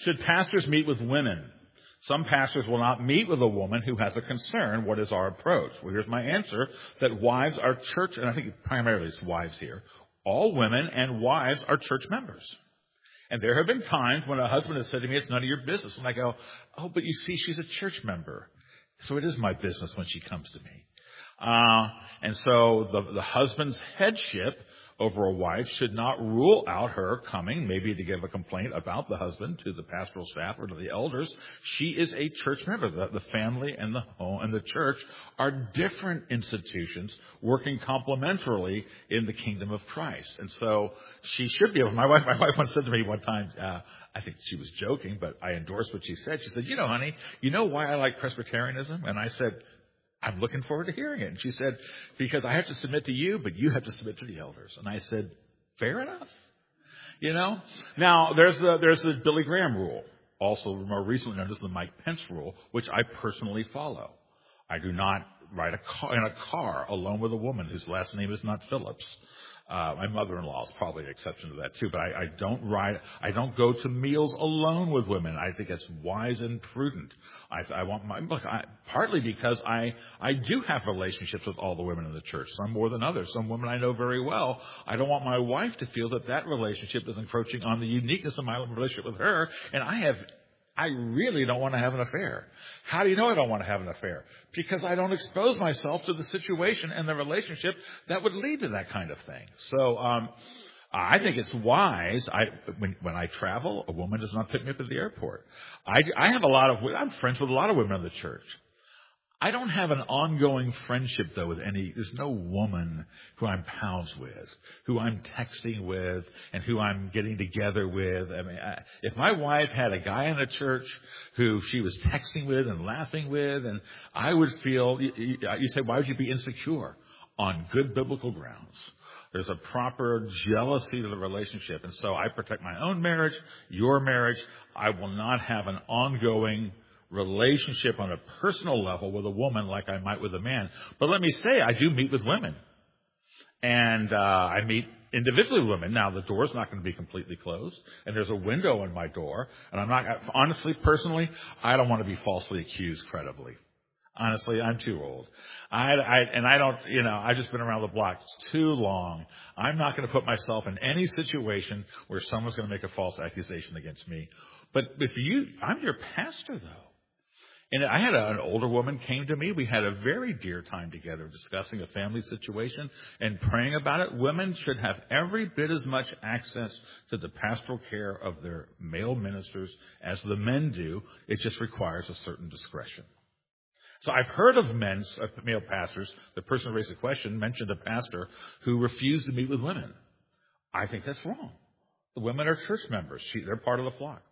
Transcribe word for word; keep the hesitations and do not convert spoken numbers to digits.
Should pastors meet with women? Some pastors will not meet with a woman who has a concern. What is our approach? Well, here's my answer, that wives are church, and I think primarily it's wives here. All women and wives are church members. And there have been times when a husband has said to me, it's none of your business. And I go, oh, but you see, she's a church member. So it is my business when she comes to me. Uh, and so the, the husband's headship over a wife should not rule out her coming, maybe to give a complaint about the husband to the pastoral staff or to the elders. She is a church member. The, the family and the home and the church are different institutions working complementarily in the kingdom of Christ. And so she should be able. My wife, my wife once said to me one time, uh, I think she was joking, but I endorsed what she said. She said, you know, honey, you know why I like Presbyterianism? And I said, I'm looking forward to hearing it. And she said, because I have to submit to you, but you have to submit to the elders. And I said, fair enough. You know? Now, there's the, there's the Billy Graham rule, also more recently known as the Mike Pence rule, which I personally follow. I do not ride a car, in a car alone with a woman whose last name is not Phillips. Uh, my mother-in-law is probably an exception to that too, but I, I don't ride, I don't go to meals alone with women. I think it's wise and prudent. I, I want my, look, I, partly because I, I do have relationships with all the women in the church, some more than others. Some women I know very well. I don't want my wife to feel that that relationship is encroaching on the uniqueness of my relationship with her, and I have I really don't want to have an affair. How do you know I don't want to have an affair? Because I don't expose myself to the situation and the relationship that would lead to that kind of thing. So um, I think it's wise. I when, when I travel, a woman does not pick me up at the airport. I, I have a lot of I'm friends with a lot of women in the church. I don't have an ongoing friendship, though, with any, there's no woman who I'm pals with, who I'm texting with, and who I'm getting together with. I mean, I, if my wife had a guy in the church who she was texting with and laughing with, and I would feel, you, you, you say, why would you be insecure? On good biblical grounds. There's a proper jealousy to the relationship. And so I protect my own marriage, your marriage. I will not have an ongoing relationship on a personal level with a woman like I might with a man. But let me say, I do meet with women. And uh, I meet individually with women. Now, the door's not going to be completely closed, and there's a window in my door. And I'm not, honestly, personally, I don't want to be falsely accused credibly. Honestly, I'm too old. I, I, and I don't, you know, I've just been around the block too long. I'm not going to put myself in any situation where someone's going to make a false accusation against me. But if you, I'm your pastor, though. And I had a, an older woman came to me. We had a very dear time together discussing a family situation and praying about it. Women should have every bit as much access to the pastoral care of their male ministers as the men do. It just requires a certain discretion. So I've heard of men, uh, male pastors, the person who raised the question mentioned a pastor who refused to meet with women. I think that's wrong. The women are church members. She, they're part of the flock.